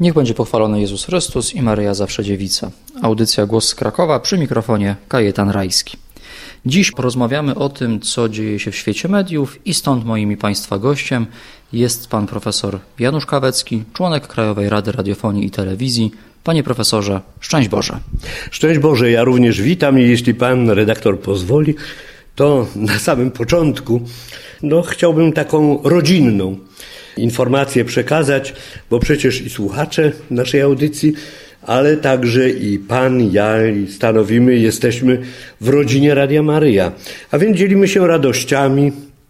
Niech będzie pochwalony Jezus Chrystus i Maryja Zawsze Dziewica. Audycja Głos z Krakowa, przy mikrofonie Kajetan Rajski. Dziś porozmawiamy o tym, co dzieje się w świecie mediów i stąd moim i Państwa gościem jest pan profesor Janusz Kawecki, członek Krajowej Rady Radiofonii i Telewizji. Panie profesorze, szczęść Boże. Szczęść Boże, ja również witam i jeśli pan redaktor pozwoli, to na samym początku chciałbym taką rodzinną informację przekazać, bo przecież i słuchacze naszej audycji, ale także i pan, ja jesteśmy w rodzinie Radia Maryja. A więc dzielimy się radościami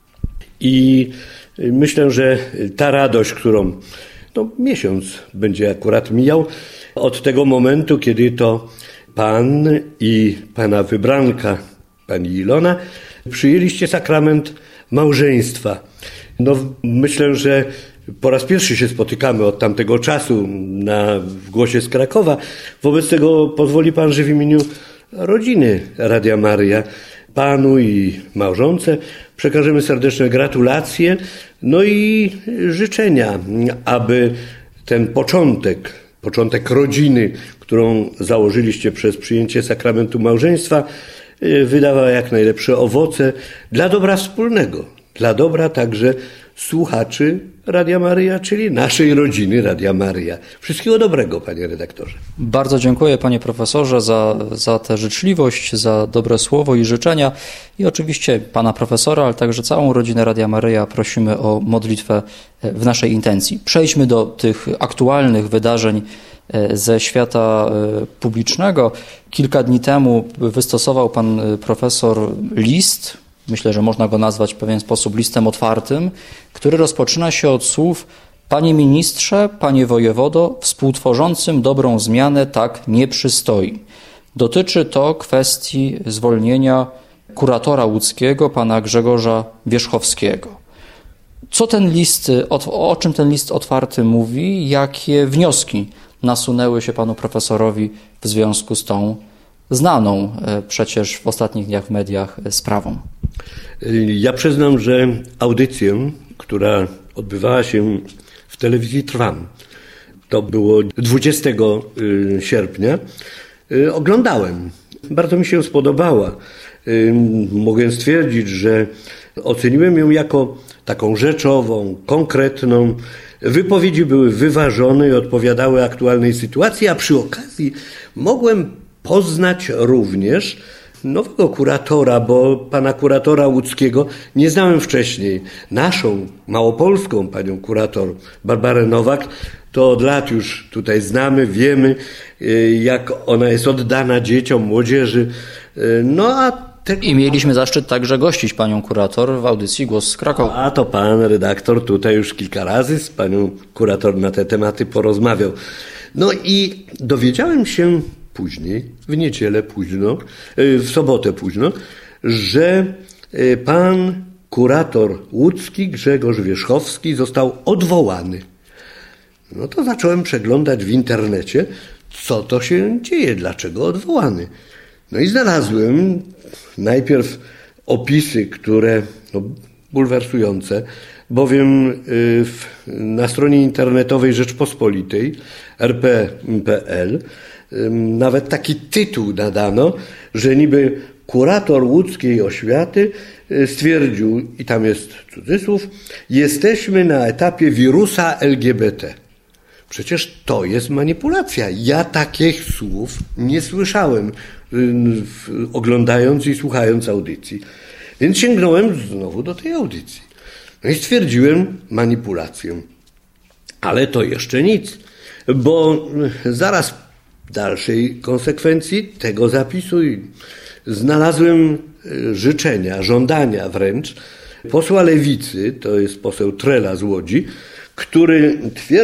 i myślę, że ta radość, którą miesiąc będzie akurat mijał od tego momentu, kiedy to pan i pana wybranka, pani Ilona, przyjęliście sakrament małżeństwa. Myślę, że po raz pierwszy się spotykamy od tamtego czasu w Głosie z Krakowa. Wobec tego pozwoli pan, że w imieniu rodziny Radia Maryja panu i małżonce przekażemy serdeczne gratulacje, i życzenia, aby ten początek rodziny, którą założyliście przez przyjęcie sakramentu małżeństwa, wydawała jak najlepsze owoce dla dobra wspólnego, dla dobra także słuchaczy Radia Maryja, czyli naszej rodziny Radia Maryja. Wszystkiego dobrego, panie redaktorze. Bardzo dziękuję, panie profesorze, za tę życzliwość, za dobre słowo i życzenia. I oczywiście pana profesora, ale także całą rodzinę Radia Maryja prosimy o modlitwę w naszej intencji. Przejdźmy do tych aktualnych wydarzeń ze świata publicznego. Kilka dni temu wystosował pan profesor list, myślę, że można go nazwać w pewien sposób listem otwartym, który rozpoczyna się od słów: Panie ministrze, panie wojewodo, współtworzącym dobrą zmianę tak nie przystoi. Dotyczy to kwestii zwolnienia kuratora łódzkiego, pana Grzegorza Wierzchowskiego. O czym ten list otwarty mówi? Jakie wnioski nasunęły się panu profesorowi w związku z tą znaną przecież w ostatnich dniach w mediach sprawą? Ja przyznam, że audycję, która odbywała się w telewizji Trwam, to było 20 sierpnia, oglądałem. Bardzo mi się spodobała. Mogę stwierdzić, że oceniłem ją jako taką rzeczową, konkretną. Wypowiedzi były wyważone i odpowiadały aktualnej sytuacji, a przy okazji mogłem poznać również nowego kuratora, bo pana kuratora łódzkiego nie znałem wcześniej. Naszą małopolską panią kurator Barbarę Nowak to od lat już tutaj znamy, wiemy, jak ona jest oddana dzieciom, młodzieży. I mieliśmy zaszczyt także gościć panią kurator w audycji Głos z Krakowa. A to pan redaktor tutaj już kilka razy z panią kurator na te tematy porozmawiał. I dowiedziałem się później, w niedzielę późno, w sobotę późno, że pan kurator łódzki Grzegorz Wierzchowski został odwołany. To zacząłem przeglądać w internecie, co to się dzieje, dlaczego odwołany. I znalazłem najpierw opisy, które bulwersujące, bowiem na stronie internetowej Rzeczpospolitej rp.pl nawet taki tytuł nadano, że niby kurator łódzkiej oświaty stwierdził, i tam jest cudzysłów: jesteśmy na etapie wirusa LGBT. Przecież to jest manipulacja. Ja takich słów nie słyszałem, oglądając i słuchając audycji. Więc sięgnąłem znowu do tej audycji. I stwierdziłem manipulację. Ale to jeszcze nic, bo zaraz w dalszej konsekwencji tego zapisu znalazłem żądania wręcz posła Lewicy, to jest poseł Trela z Łodzi, który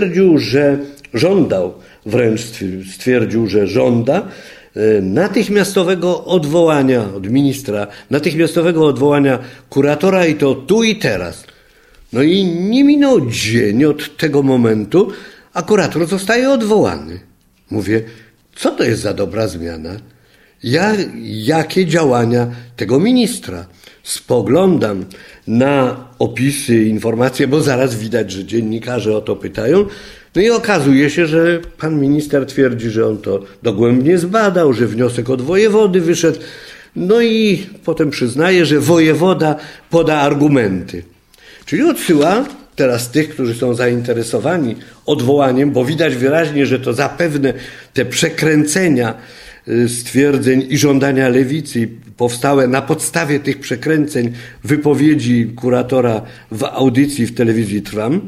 stwierdził, że żąda natychmiastowego odwołania od ministra, natychmiastowego odwołania kuratora i to tu i teraz. I nie minął dzień od tego momentu, a kurator zostaje odwołany. Mówię, co to jest za dobra zmiana? Jakie działania tego ministra? Spoglądam na opisy, informacje, bo zaraz widać, że dziennikarze o to pytają. No i okazuje się, że pan minister twierdzi, że on to dogłębnie zbadał, że wniosek od wojewody wyszedł. No i potem przyznaje, że wojewoda poda argumenty. Czyli odsyła teraz tych, którzy są zainteresowani odwołaniem, bo widać wyraźnie, że to zapewne te przekręcenia stwierdzeń i żądania lewicy powstałe na podstawie tych przekręceń wypowiedzi kuratora w audycji w telewizji Trwam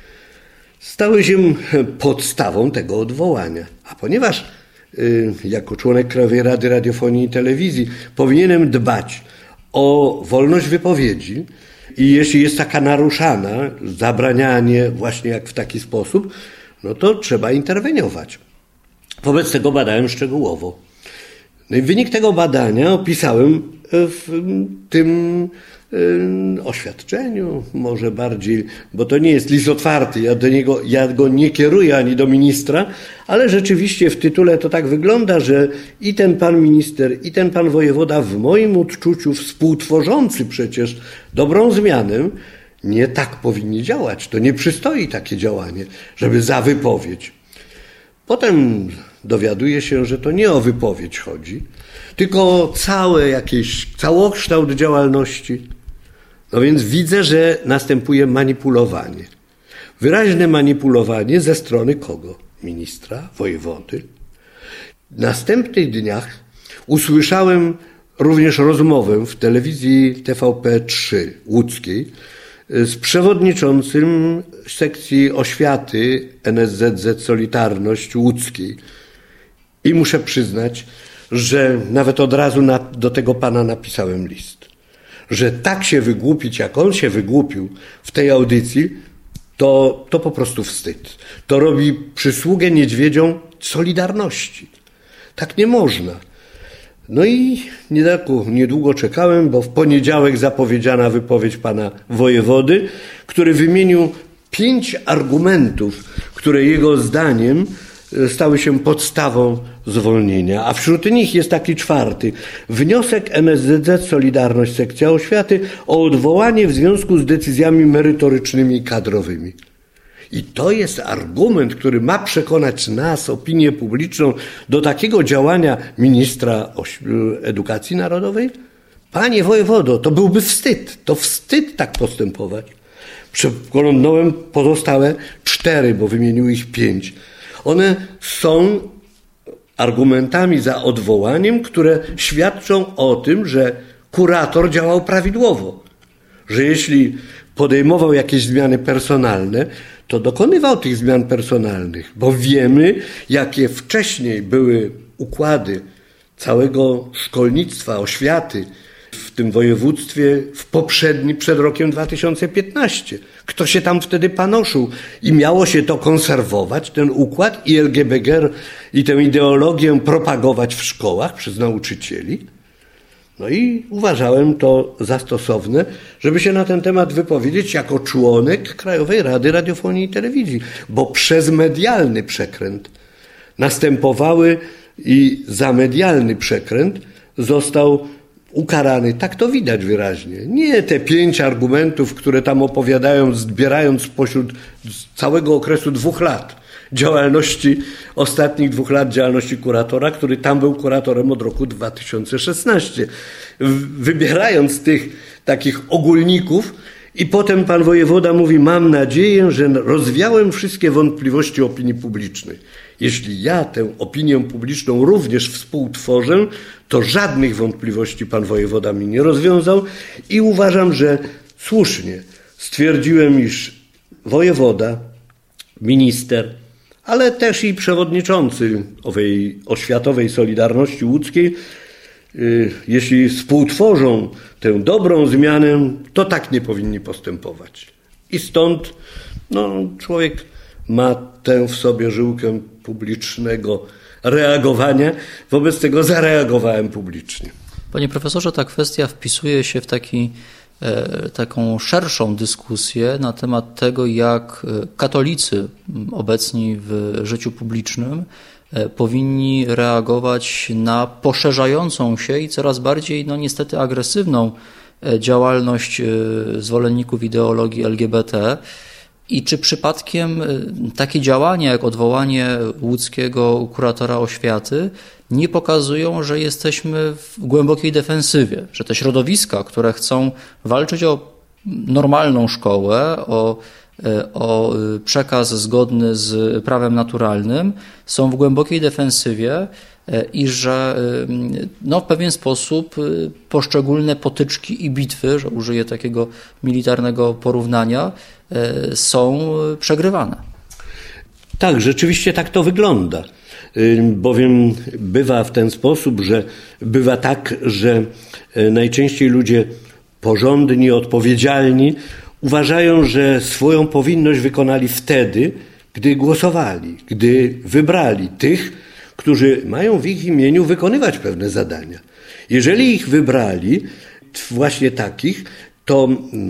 stały się podstawą tego odwołania. A ponieważ jako członek Krajowej Rady Radiofonii i Telewizji powinienem dbać o wolność wypowiedzi i jeśli jest taka naruszana, zabranianie właśnie jak w taki sposób, no to trzeba interweniować. Wobec tego badałem szczegółowo. No i wynik tego badania opisałem w tym oświadczeniu, może bardziej, bo to nie jest list otwarty, ja go nie kieruję ani do ministra, ale rzeczywiście w tytule to tak wygląda, że i ten pan minister, i ten pan wojewoda w moim odczuciu współtworzący przecież dobrą zmianę, nie tak powinni działać. To nie przystoi takie działanie, żeby za wypowiedź. Potem dowiaduje się, że to nie o wypowiedź chodzi, tylko o całokształt działalności. No więc widzę, że następuje manipulowanie. Wyraźne manipulowanie ze strony kogo? Ministra, wojewody. W następnych dniach usłyszałem również rozmowę w telewizji TVP3 łódzkiej z przewodniczącym sekcji oświaty NSZZ Solidarność Łódzkiej. I muszę przyznać, że nawet od razu do tego pana napisałem list. Że tak się wygłupić, jak on się wygłupił w tej audycji, to po prostu wstyd. To robi przysługę niedźwiedziom Solidarności. Tak nie można. No i niedługo czekałem, bo w poniedziałek zapowiedziana wypowiedź pana wojewody, który wymienił 5 argumentów, które jego zdaniem stały się podstawą zwolnienia, a wśród nich jest taki 4. Wniosek NSZZ Solidarność Sekcja Oświaty o odwołanie w związku z decyzjami merytorycznymi i kadrowymi. I to jest argument, który ma przekonać nas, opinię publiczną, do takiego działania ministra edukacji narodowej? Panie wojewodo, to byłby wstyd. To wstyd tak postępować. Przeglądnąłem pozostałe 4, bo wymienił ich 5. One są argumentami za odwołaniem, które świadczą o tym, że kurator działał prawidłowo. Że jeśli podejmował jakieś zmiany personalne, to dokonywał tych zmian personalnych, bo wiemy, jakie wcześniej były układy całego szkolnictwa, oświaty w tym województwie przed rokiem 2015. Kto się tam wtedy panoszył i miało się to konserwować, ten układ i LGBG i tę ideologię propagować w szkołach przez nauczycieli. No i uważałem to za stosowne, żeby się na ten temat wypowiedzieć jako członek Krajowej Rady Radiofonii i Telewizji, bo przez medialny przekręt następowały i za medialny przekręt został ukarany. Tak to widać wyraźnie. Nie te 5 argumentów, które tam opowiadają, zbierając spośród całego okresu 2 lat działalności, ostatnich 2 lat działalności kuratora, który tam był kuratorem od roku 2016. Wybierając tych takich ogólników i potem pan wojewoda mówi, mam nadzieję, że rozwiałem wszystkie wątpliwości opinii publicznej. Jeśli ja tę opinię publiczną również współtworzę, to żadnych wątpliwości pan wojewoda mi nie rozwiązał i uważam, że słusznie stwierdziłem, iż wojewoda, minister, ale też i przewodniczący owej oświatowej Solidarności Łódzkiej, jeśli współtworzą tę dobrą zmianę, to tak nie powinni postępować. I stąd człowiek ma tę w sobie żyłkę publicznego reagowania, wobec tego zareagowałem publicznie. Panie profesorze, ta kwestia wpisuje się w taką szerszą dyskusję na temat tego, jak katolicy obecni w życiu publicznym powinni reagować na poszerzającą się i coraz bardziej, niestety agresywną działalność zwolenników ideologii LGBT. I czy przypadkiem takie działania jak odwołanie łódzkiego kuratora oświaty nie pokazują, że jesteśmy w głębokiej defensywie, że te środowiska, które chcą walczyć o normalną szkołę, o przekaz zgodny z prawem naturalnym, są w głębokiej defensywie i że w pewien sposób poszczególne potyczki i bitwy, że użyję takiego militarnego porównania, są przegrywane. Tak, rzeczywiście tak to wygląda. Bowiem bywa w ten sposób, że bywa tak, że najczęściej ludzie porządni, odpowiedzialni uważają, że swoją powinność wykonali wtedy, gdy głosowali, gdy wybrali tych, którzy mają w ich imieniu wykonywać pewne zadania. Jeżeli ich wybrali, właśnie takich, to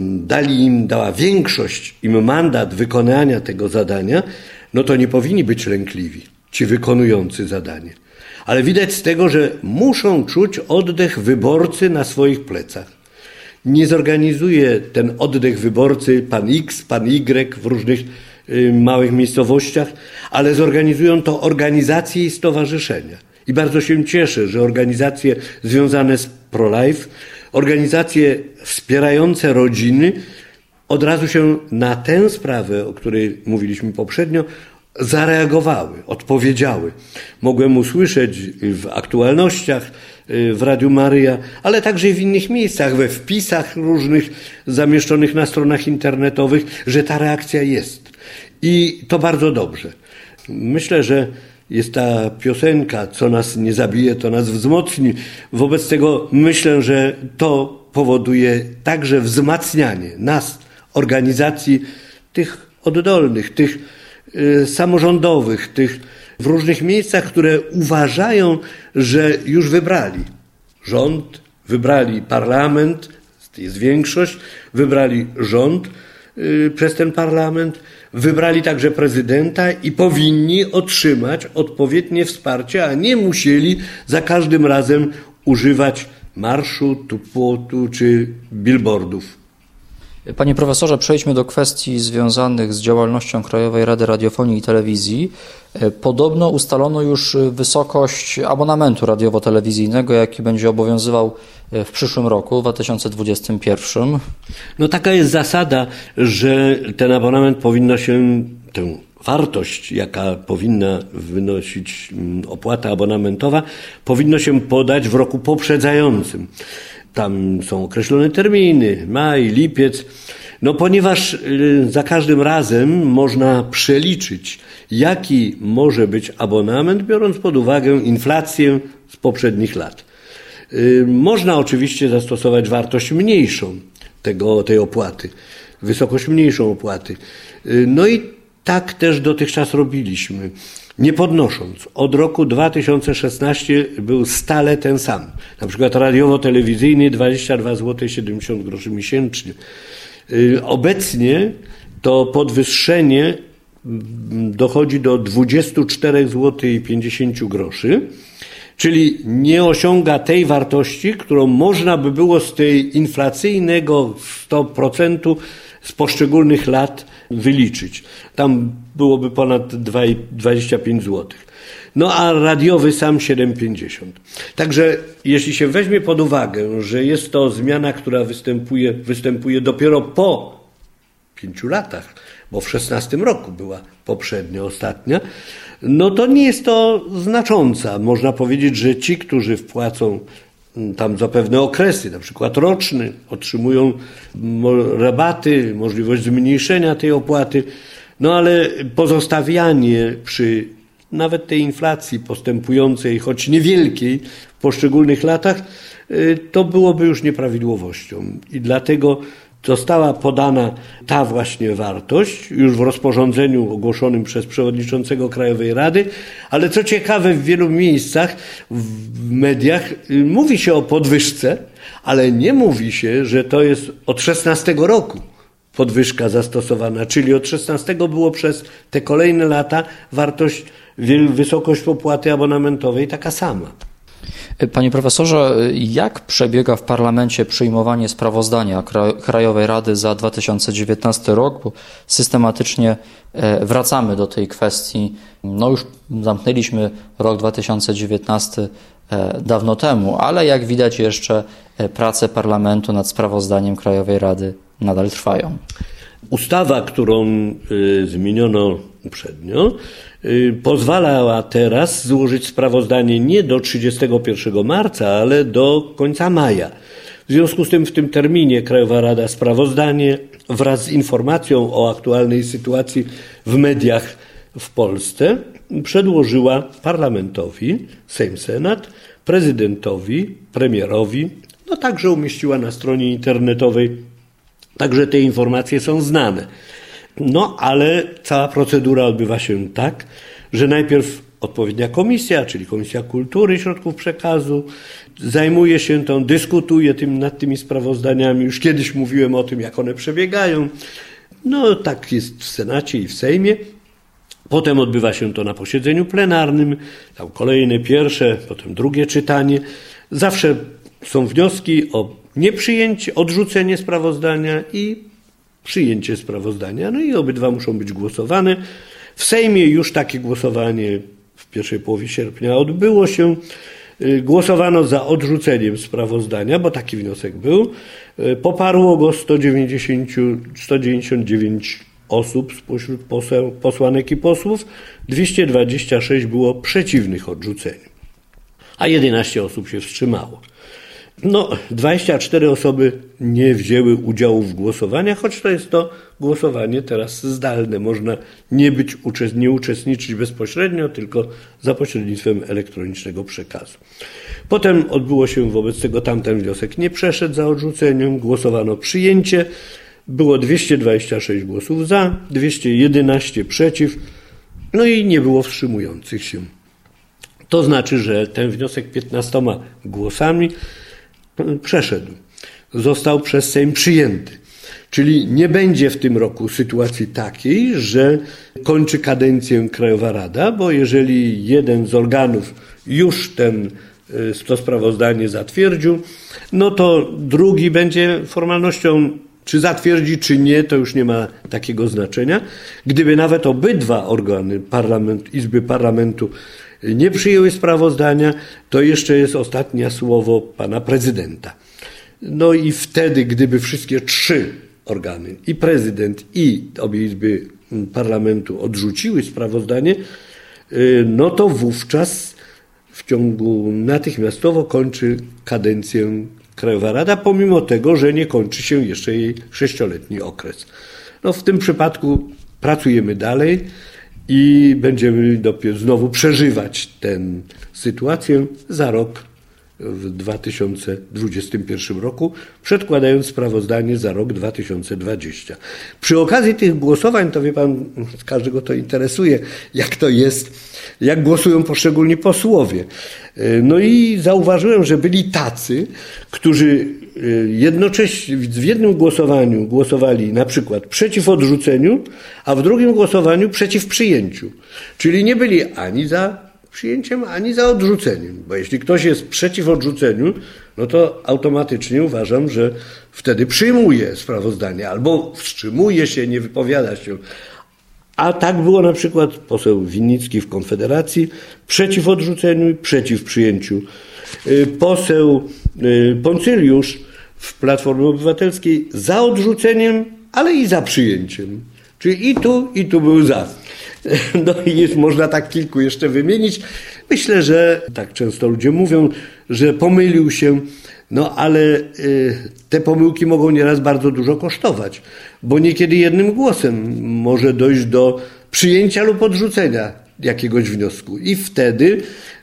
dała większość im mandat wykonania tego zadania, no to nie powinni być lękliwi ci wykonujący zadanie. Ale widać z tego, że muszą czuć oddech wyborcy na swoich plecach. Nie zorganizuje ten oddech wyborcy pan X, pan Y w różnych małych miejscowościach, ale zorganizują to organizacje i stowarzyszenia. I bardzo się cieszę, że organizacje związane z pro-life, organizacje wspierające rodziny od razu się na tę sprawę, o której mówiliśmy poprzednio, zareagowały, odpowiedziały. Mogłem usłyszeć w aktualnościach, w Radiu Maryja, ale także i w innych miejscach, we wpisach różnych zamieszczonych na stronach internetowych, że ta reakcja jest. I to bardzo dobrze. Myślę, że jest ta piosenka, co nas nie zabije, to nas wzmocni. Wobec tego myślę, że to powoduje także wzmacnianie nas, organizacji tych oddolnych, tych samorządowych, tych w różnych miejscach, które uważają, że już wybrali rząd, wybrali parlament, jest większość, wybrali rząd przez ten parlament, wybrali także prezydenta i powinni otrzymać odpowiednie wsparcie, a nie musieli za każdym razem używać marszu, tupłotu czy billboardów. Panie profesorze, przejdźmy do kwestii związanych z działalnością Krajowej Rady Radiofonii i Telewizji. Podobno ustalono już wysokość abonamentu radiowo-telewizyjnego, jaki będzie obowiązywał w przyszłym roku, 2021. No taka jest zasada, że ten abonament powinno się, tę wartość, jaka powinna wynosić opłata abonamentowa, powinno się podać w roku poprzedzającym. Tam są określone terminy, maj, lipiec, no ponieważ za każdym razem można przeliczyć, jaki może być abonament, biorąc pod uwagę inflację z poprzednich lat. Można oczywiście zastosować wartość mniejszą tej opłaty, wysokość mniejszą opłaty. No i tak też dotychczas robiliśmy, nie podnosząc. Od roku 2016 był stale ten sam. Na przykład radiowo-telewizyjny 22,70 zł miesięcznie. Obecnie to podwyższenie dochodzi do 24,50 zł, czyli nie osiąga tej wartości, którą można by było z tej inflacyjnego 100% z poszczególnych lat wyliczyć. Tam byłoby ponad 2,25 zł. No a radiowy sam 7,50. Także jeśli się weźmie pod uwagę, że jest to zmiana, która występuje dopiero po 5 latach, bo w 16 roku była poprzednia, ostatnia, no to nie jest to znacząca. Można powiedzieć, że ci, którzy wpłacą tam za pewne okresy, na przykład roczny, otrzymują rabaty, możliwość zmniejszenia tej opłaty, no ale pozostawianie przy nawet tej inflacji postępującej, choć niewielkiej w poszczególnych latach, to byłoby już nieprawidłowością. I dlatego została podana ta właśnie wartość już w rozporządzeniu ogłoszonym przez przewodniczącego Krajowej Rady, ale co ciekawe, w wielu miejscach, w mediach mówi się o podwyżce, ale nie mówi się, że to jest od 16 roku podwyżka zastosowana, czyli od 16 było przez te kolejne lata wysokość opłaty abonamentowej taka sama. Panie profesorze, jak przebiega w parlamencie przyjmowanie sprawozdania Krajowej Rady za 2019 rok? Bo systematycznie wracamy do tej kwestii. Już zamknęliśmy rok 2019 dawno temu, ale jak widać jeszcze prace parlamentu nad sprawozdaniem Krajowej Rady nadal trwają. Ustawa, którą zmieniono uprzednio, pozwalała teraz złożyć sprawozdanie nie do 31 marca, ale do końca maja. W związku z tym w tym terminie Krajowa Rada sprawozdanie wraz z informacją o aktualnej sytuacji w mediach w Polsce przedłożyła parlamentowi, Sejm, Senat, prezydentowi, premierowi, także umieściła na stronie internetowej. Także te informacje są znane. Ale cała procedura odbywa się tak, że najpierw odpowiednia komisja, czyli Komisja Kultury i Środków Przekazu, zajmuje się dyskutuje nad tymi sprawozdaniami. Już kiedyś mówiłem o tym, jak one przebiegają. Tak jest w Senacie i w Sejmie. Potem odbywa się to na posiedzeniu plenarnym, tam kolejne pierwsze, potem drugie czytanie. Zawsze są wnioski o nieprzyjęcie, odrzucenie sprawozdania i przyjęcie sprawozdania. I obydwa muszą być głosowane. W Sejmie już takie głosowanie w pierwszej połowie sierpnia odbyło się. Głosowano za odrzuceniem sprawozdania, bo taki wniosek był. Poparło go 199 osób spośród posłanek i posłów. 226 było przeciwnych odrzuceniu, a 11 osób się wstrzymało. 24 osoby nie wzięły udziału w głosowaniach, choć to jest to głosowanie teraz zdalne. Można nie uczestniczyć bezpośrednio, tylko za pośrednictwem elektronicznego przekazu. Potem odbyło się wobec tego, tamten wniosek nie przeszedł za odrzuceniem, głosowano przyjęcie. Było 226 głosów za, 211 przeciw, i nie było wstrzymujących się. To znaczy, że ten wniosek 15 głosami przeszedł. Został przez Sejm przyjęty. Czyli nie będzie w tym roku sytuacji takiej, że kończy kadencję Krajowa Rada, bo jeżeli jeden z organów już to sprawozdanie zatwierdził, to drugi będzie formalnością, czy zatwierdzi, czy nie, to już nie ma takiego znaczenia. Gdyby nawet obydwa organy Izby Parlamentu nie przyjęły sprawozdania, to jeszcze jest ostatnie słowo pana prezydenta. I wtedy, gdyby wszystkie trzy organy, i prezydent, i obie Izby Parlamentu odrzuciły sprawozdanie, to wówczas w ciągu natychmiastowo kończy kadencję Krajowa Rada, pomimo tego, że nie kończy się jeszcze jej 6-letni okres. W tym przypadku pracujemy dalej i będziemy dopiero znowu przeżywać tę sytuację za rok w 2021 roku, przedkładając sprawozdanie za rok 2020. Przy okazji tych głosowań, to wie pan, każdego to interesuje, jak to jest, jak głosują poszczególni posłowie. I zauważyłem, że byli tacy, którzy jednocześnie w jednym głosowaniu głosowali na przykład przeciw odrzuceniu, a w drugim głosowaniu przeciw przyjęciu. Czyli nie byli ani za przyjęciem, ani za odrzuceniem. Bo jeśli ktoś jest przeciw odrzuceniu, to automatycznie uważam, że wtedy przyjmuje sprawozdanie albo wstrzymuje się, nie wypowiada się. A tak było na przykład poseł Winnicki w Konfederacji przeciw odrzuceniu i przeciw przyjęciu. Poseł Poncyliusz w Platformie Obywatelskiej za odrzuceniem, ale i za przyjęciem. Czyli i tu był za. I można tak kilku jeszcze wymienić. Myślę, że tak często ludzie mówią, że pomylił się, ale te pomyłki mogą nieraz bardzo dużo kosztować, bo niekiedy jednym głosem może dojść do przyjęcia lub odrzucenia jakiegoś wniosku i wtedy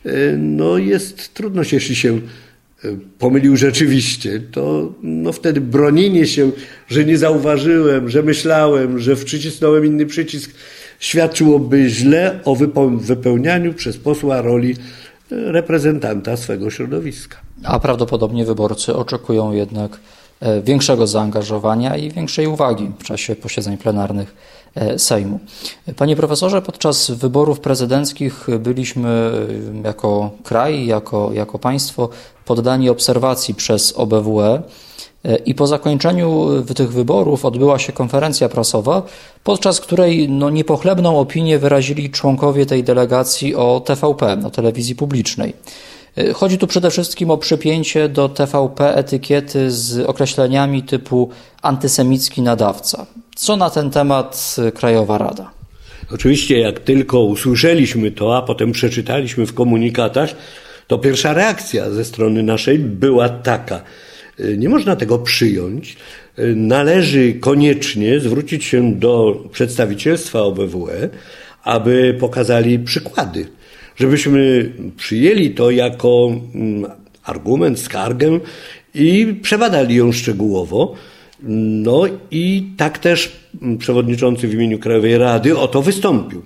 jest trudność, jeśli się pomylił rzeczywiście, to wtedy bronienie się, że nie zauważyłem, że myślałem, że wcisnąłem inny przycisk, świadczyłoby źle o wypełnianiu przez posła roli reprezentanta swego środowiska. A prawdopodobnie wyborcy oczekują jednak większego zaangażowania i większej uwagi w czasie posiedzeń plenarnych Sejmu. Panie profesorze, podczas wyborów prezydenckich byliśmy jako kraj, jako państwo poddani obserwacji przez OBWE i po zakończeniu tych wyborów odbyła się konferencja prasowa, podczas której niepochlebną opinię wyrazili członkowie tej delegacji o TVP, o telewizji publicznej. Chodzi tu przede wszystkim o przypięcie do TVP etykiety z określeniami typu antysemicki nadawca. Co na ten temat Krajowa Rada? Oczywiście jak tylko usłyszeliśmy to, a potem przeczytaliśmy w komunikatach, to pierwsza reakcja ze strony naszej była taka: nie można tego przyjąć, należy koniecznie zwrócić się do przedstawicielstwa OBWE, aby pokazali przykłady, żebyśmy przyjęli to jako argument, skargę i przebadali ją szczegółowo. No i tak też przewodniczący w imieniu Krajowej Rady o to wystąpił.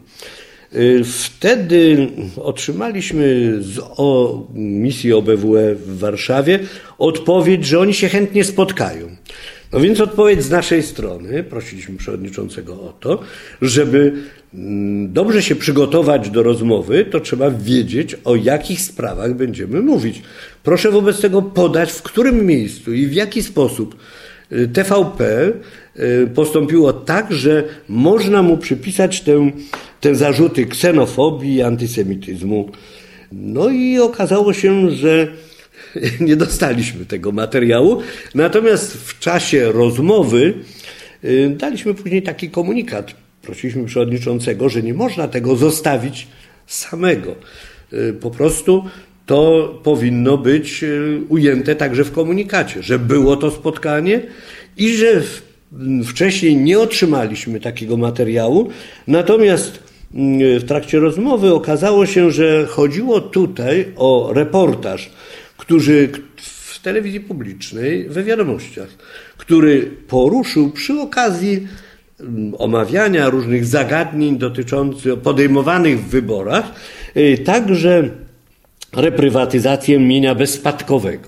Wtedy otrzymaliśmy z misji OBWE w Warszawie odpowiedź, że oni się chętnie spotkają. No więc odpowiedź z naszej strony, prosiliśmy przewodniczącego o to, żeby dobrze się przygotować do rozmowy, to trzeba wiedzieć, o jakich sprawach będziemy mówić. Proszę wobec tego podać, w którym miejscu i w jaki sposób TVP postąpiło tak, że można mu przypisać te zarzuty ksenofobii i antysemityzmu. No i okazało się, że nie dostaliśmy tego materiału, natomiast w czasie rozmowy daliśmy później taki komunikat. Prosiliśmy przewodniczącego, że nie można tego zostawić samego. Po prostu to powinno być ujęte także w komunikacie, że było to spotkanie i że wcześniej nie otrzymaliśmy takiego materiału, natomiast w trakcie rozmowy okazało się, że chodziło tutaj o reportaż, który w telewizji publicznej, we wiadomościach, który poruszył przy okazji omawiania różnych zagadnień dotyczących podejmowanych w wyborach, także reprywatyzację mienia bezspadkowego.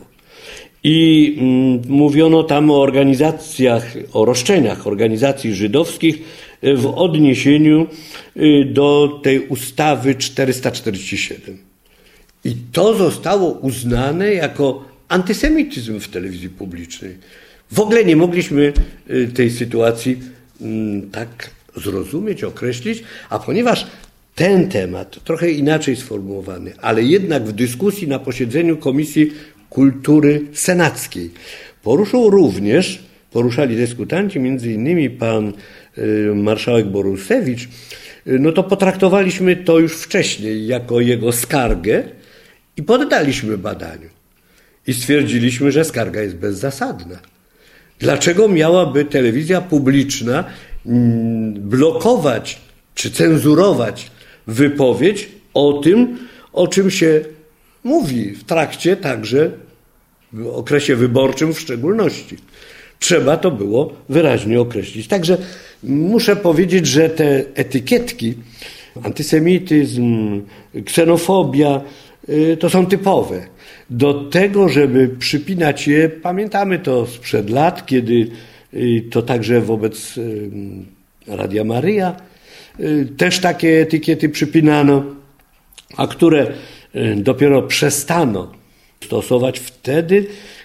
I mówiono tam o organizacjach, o roszczeniach organizacji żydowskich w odniesieniu do tej ustawy 447. I to zostało uznane jako antysemityzm w telewizji publicznej. W ogóle nie mogliśmy tej sytuacji tak zrozumieć, określić, a ponieważ ten temat, trochę inaczej sformułowany, ale jednak w dyskusji na posiedzeniu Komisji Kultury Senackiej poruszali dyskutanci, między innymi pan marszałek Borusewicz, no to potraktowaliśmy to już wcześniej jako jego skargę i poddaliśmy badaniu. I stwierdziliśmy, że skarga jest bezzasadna. Dlaczego miałaby telewizja publiczna blokować czy cenzurować wypowiedź o tym, o czym się mówi w trakcie także w okresie wyborczym w szczególności. Trzeba to było wyraźnie określić. Także muszę powiedzieć, że te etykietki, antysemityzm, ksenofobia, to są typowe. Do tego, żeby przypinać je, pamiętamy to sprzed lat, kiedy to także wobec Radia Maryja też takie etykiety przypinano, a które dopiero przestano stosować wtedy,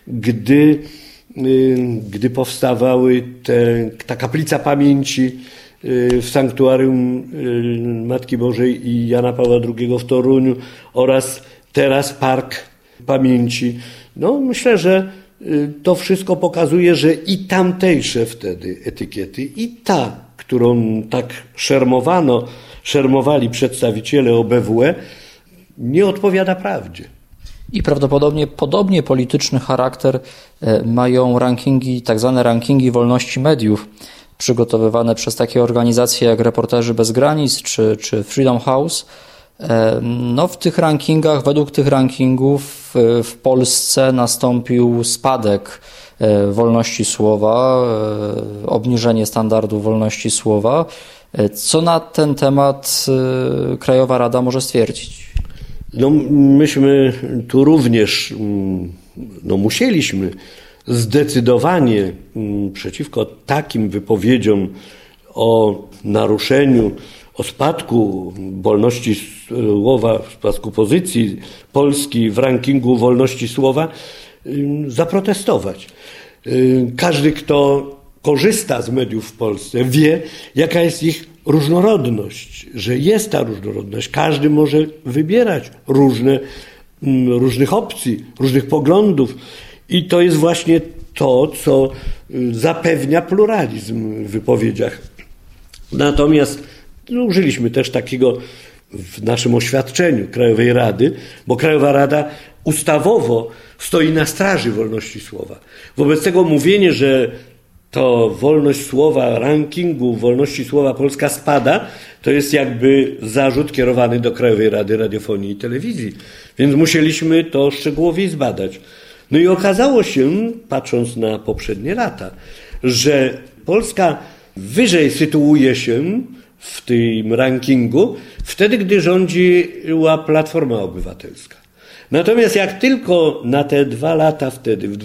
gdy powstawały ta kaplica pamięci w sanktuarium Matki Bożej i Jana Pawła II w Toruniu oraz teraz Park Pamięci. No, myślę, że to wszystko pokazuje, że i tamtejsze wtedy etykiety, i ta, którą tak szermowali przedstawiciele OBWE, nie odpowiada prawdzie. I prawdopodobnie podobnie polityczny charakter mają rankingi, tak zwane rankingi wolności mediów, przygotowywane przez takie organizacje jak Reporterzy Bez Granic czy Freedom House. No, w tych rankingach, według tych rankingów w Polsce nastąpił spadek wolności słowa, obniżenie standardu wolności słowa. Co na ten temat Krajowa Rada może stwierdzić? No, myśmy tu również musieliśmy zdecydowanie przeciwko takim wypowiedziom o naruszeniu, o spadku wolności słowa, spadku pozycji Polski w rankingu wolności słowa, zaprotestować. Każdy, kto korzysta z mediów w Polsce, wie, jaka jest ich różnorodność, że jest ta różnorodność. Każdy może wybierać różnych opcji, różnych poglądów i to jest właśnie to, co zapewnia pluralizm w wypowiedziach. Natomiast użyliśmy też takiego w naszym oświadczeniu Krajowej Rady, bo Krajowa Rada ustawowo stoi na straży wolności słowa. Wobec tego mówienie, że to wolność słowa, rankingu wolności słowa Polska spada, to jest jakby zarzut kierowany do Krajowej Rady Radiofonii i Telewizji. Więc musieliśmy to szczegółowiej zbadać. No i okazało się, patrząc na poprzednie lata, że Polska wyżej sytuuje się w tym rankingu wtedy, gdy rządziła Platforma Obywatelska. Natomiast jak tylko na te 2 lata wtedy, w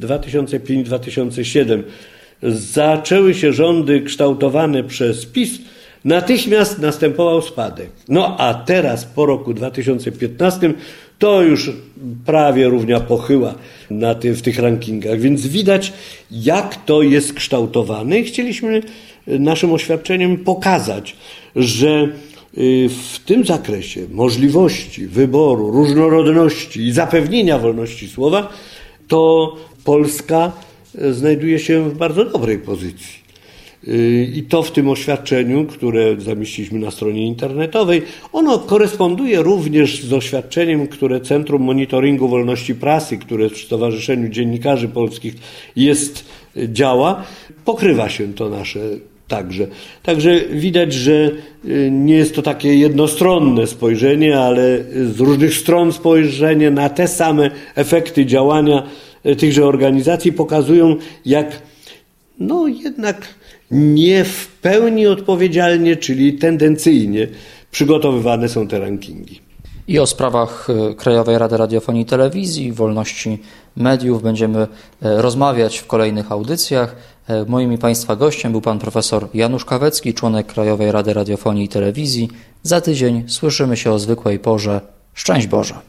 2005-2007 zaczęły się rządy kształtowane przez PiS, natychmiast następował spadek. No a teraz po roku 2015 to już prawie równia pochyła w tych rankingach, więc widać, jak to jest kształtowane i chcieliśmy naszym oświadczeniem pokazać, że w tym zakresie możliwości wyboru, różnorodności i zapewnienia wolności słowa, to Polska znajduje się w bardzo dobrej pozycji. I to w tym oświadczeniu, które zamieściliśmy na stronie internetowej, ono koresponduje również z oświadczeniem, które Centrum Monitoringu Wolności Prasy, które w Stowarzyszeniu Dziennikarzy Polskich działa. Pokrywa się to nasze także. Także widać, że nie jest to takie jednostronne spojrzenie, ale z różnych stron spojrzenie na te same efekty działania tychże organizacji pokazują, jak jednak nie w pełni odpowiedzialnie, czyli tendencyjnie przygotowywane są te rankingi. I o sprawach Krajowej Rady Radiofonii i Telewizji, wolności mediów będziemy rozmawiać w kolejnych audycjach. Moim i Państwa gościem był pan profesor Janusz Kawecki, członek Krajowej Rady Radiofonii i Telewizji. Za tydzień słyszymy się o zwykłej porze. Szczęść Boże.